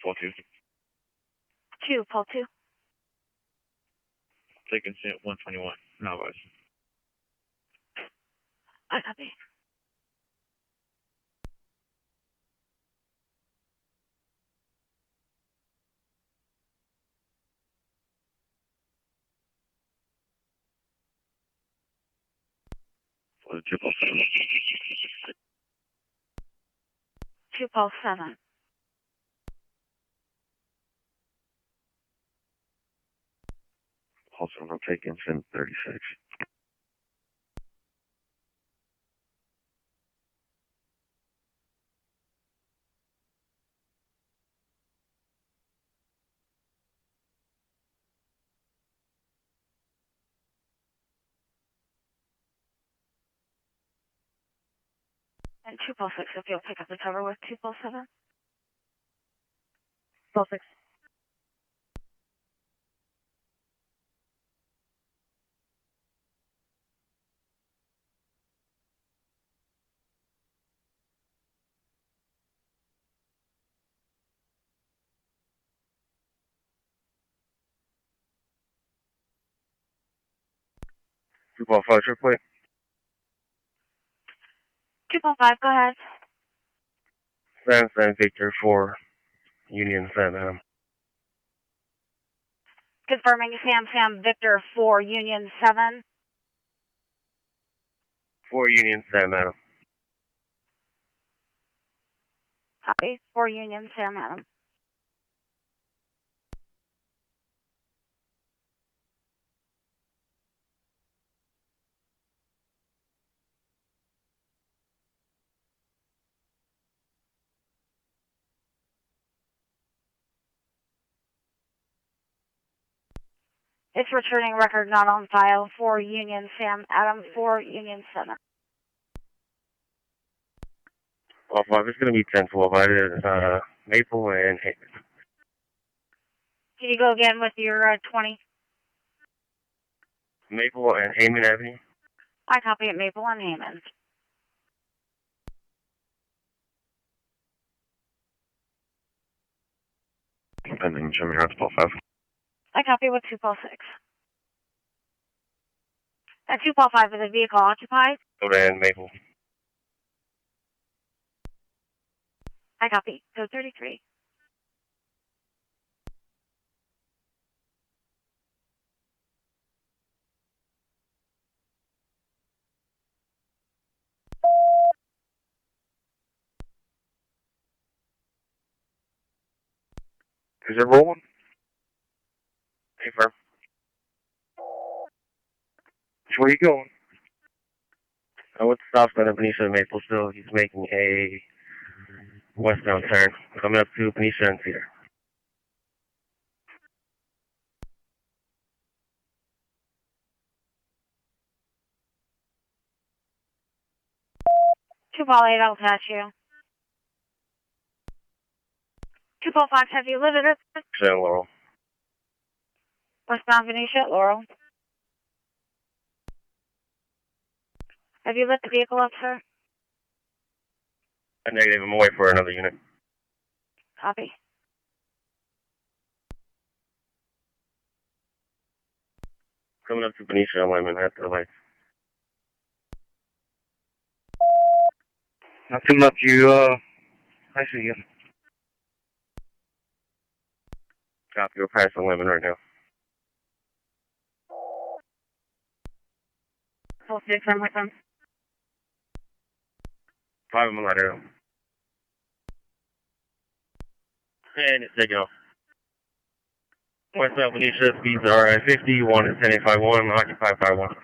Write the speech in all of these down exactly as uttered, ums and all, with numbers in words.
Paul two. two, Paul two. Taking cent one twenty-one. No, guys. I copy. For the triple seven. two, Paul seven. Paul seven, I'm taking cent thirty-six. And two, Paul six, if you'll pick up the cover with two, Paul seven. Paul six. two Paul five, triple eight. two, Paul five, go ahead. Sam Sam Victor four, Union Sam Adam. Confirming Sam Sam Victor four, Union seven. four Union Sam Adam. Copy. four Union Sam Adam. It's returning record not on file for Union Sam Adam four Union seven. Paul five, it's going to be ten twelve. I did uh, Maple and Hayman. Can you go again with your uh, twenty? Maple and Hayman Avenue. I copy it, Maple and Hayman. And then show me how to Paul five. I copy with two Paul six. And two Paul five, is the vehicle occupied? And Maple. I copy. Code thirty-three. Is it rolling? Hey, firm. Which way are you going? I went to stop sign at Benicia and Maple still. He's making a westbound turn. Coming up to Benicia and Cedar. two Paul eight, I'll catch you. two Paul five, have you lived it? San Laurel. Westbound Benicia, Laurel. Have you lit the vehicle up, sir? A negative. I'm away for another unit. Copy. Coming up to Benicia alignment at the lights. Not too much, you, uh, I see you. Copy, we're past the limit right now. Full six, I'm with them. Five of them let it out. And it's taking off. Westbound Benicia, speeds are at fifty, one is ten eight five one, occupy five one.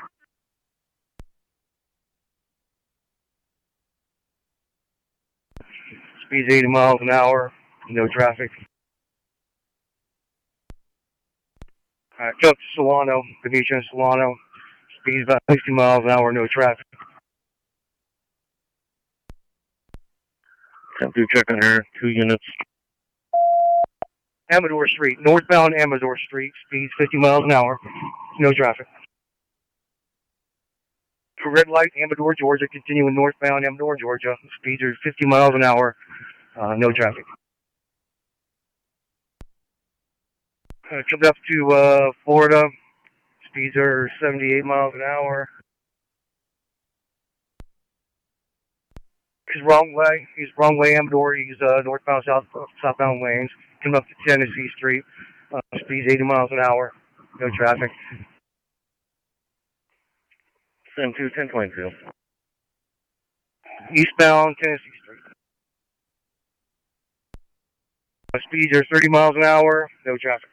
Speeds eighty miles an hour, no traffic. Alright, jump to Solano, Benicia and Solano. Speeds about sixty miles an hour, no traffic. Come through checking her, two units. Amador Street, northbound Amador Street, speeds fifty miles an hour, no traffic. Red light, Amador, Georgia, continuing northbound Amador, Georgia. Speeds are fifty miles an hour, uh, no traffic. Uh, coming up to uh, Florida. Speeds are seventy-eight miles an hour. He's wrong way. He's wrong way, Amador. He's uh, northbound, south, southbound lanes. Coming up to Tennessee Street. Uh, speeds eighty miles an hour. No traffic. Sim two, ten twenty-two. Eastbound Tennessee Street. Uh, speeds are thirty miles an hour. No traffic.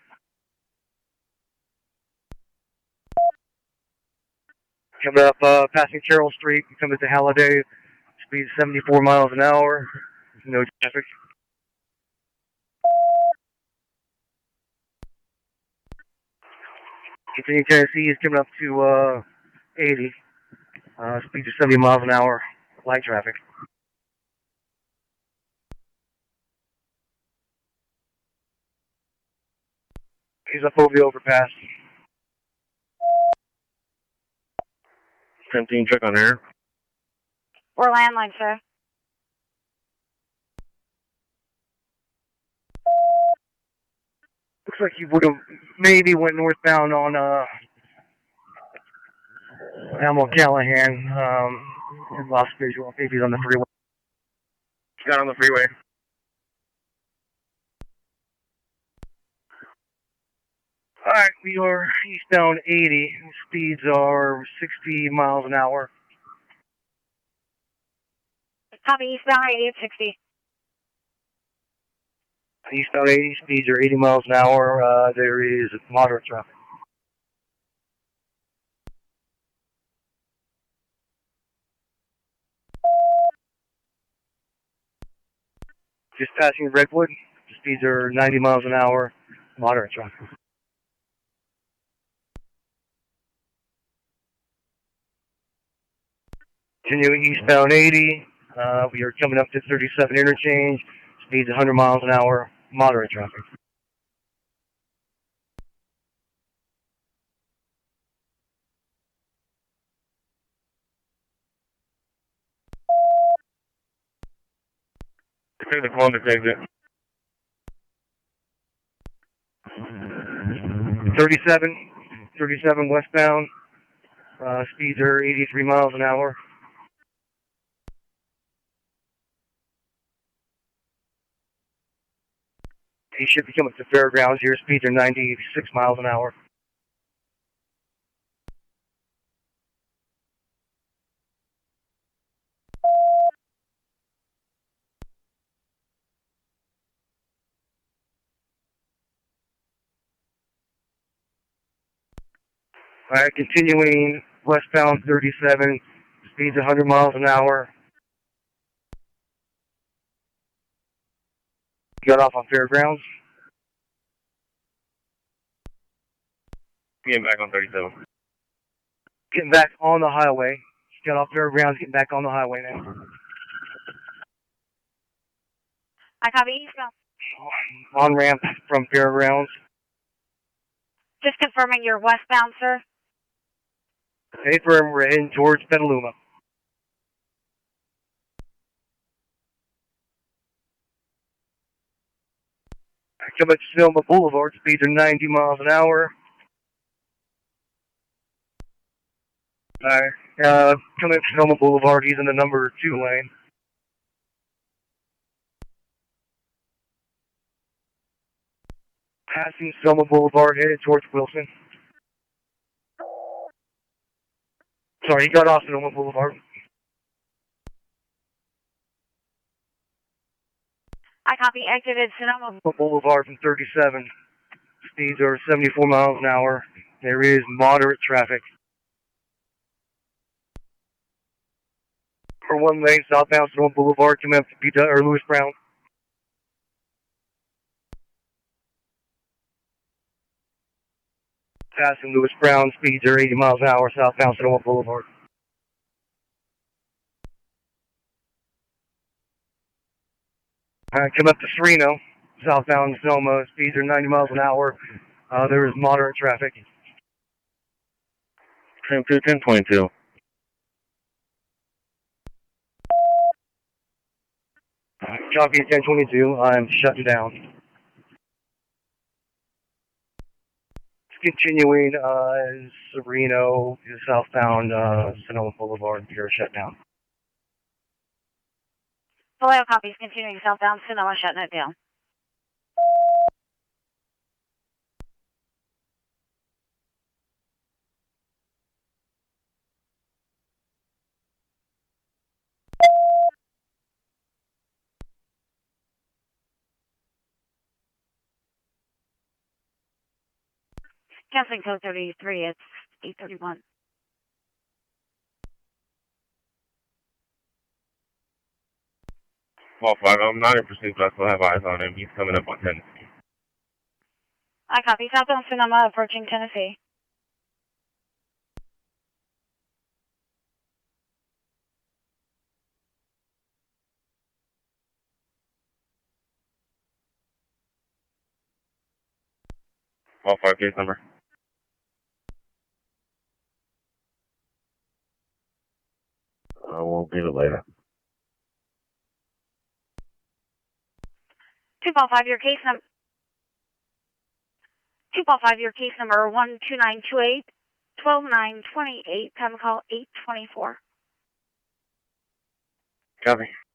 Coming up, uh, passing Carroll Street. Coming to Halliday. Speed seventy-four miles an hour. No traffic. Continuing Tennessee is coming up to uh, eighty. Uh, speed of seventy miles an hour. Light traffic. He's up over the overpass. seventeen, check on air. Or landline, sir. Looks like you would have maybe went northbound on uh, Elmo Callahan. Um, and lost visual. Maybe he's on the freeway. Got on the freeway. Alright, we are eastbound eighty. Speeds are sixty miles an hour. Copy, eastbound eighty at sixty. Eastbound eighty, speeds are eighty miles an hour. Uh, there is moderate traffic. Just passing Redwood. Speeds are ninety miles an hour. Moderate traffic. Continuing eastbound eighty. Uh, we are coming up to thirty-seven interchange. Speeds one hundred miles an hour. Moderate traffic. Take the Columbus exit. thirty-seven, thirty-seven westbound. Uh, speeds are eighty-three miles an hour. He should be coming to Fairgrounds here. Speeds are ninety-six miles an hour. All right, continuing westbound thirty-seven. Speeds one hundred miles an hour. Got off on Fairgrounds. Getting back on thirty-seven. Getting back on the highway. Got off Fairgrounds, getting back on the highway now. I copy, eastbound. On ramp from Fairgrounds. Just confirming you're westbound, sir. Hey, firm, we're heading towards Petaluma. Coming to Sonoma Boulevard, speeds are ninety miles an hour. Alright, uh, coming to Sonoma Boulevard, he's in the number two lane. Passing Sonoma Boulevard, headed towards Wilson. Sorry, he got off Sonoma Boulevard. I copy, exited Sonoma. Boulevard from thirty-seven. Speeds are seventy-four miles an hour. There is moderate traffic. For one lane, southbound Sonoma Boulevard, coming up to P or Lewis Brown. Passing Lewis Brown, speeds are eighty miles an hour, southbound Sonoma Boulevard. Alright, come up to Sereno, southbound Sonoma, speeds are ninety miles an hour. Uh, there is moderate traffic. Sim two, ten twenty-two. Copy ten twenty-two, I'm shutting down. continuing uh, Sereno to southbound uh, Sonoma Boulevard. You're shut down. Vallejo copies, continuing southbound Sonoma, shutting it down. Canceling code thirty-three, it's eight thirty-one. Paul five, I'm not in pursuit, but I still have eyes on him. He's coming up on Tennessee. I copy. Southbound Sonoma, approaching Tennessee. Paul five, case number. I won't get it later. Two Paul five, your case number. Two Paul five, your case number one two nine two eight, twelve nine twenty-eight. Time to call eight twenty-four. Copy.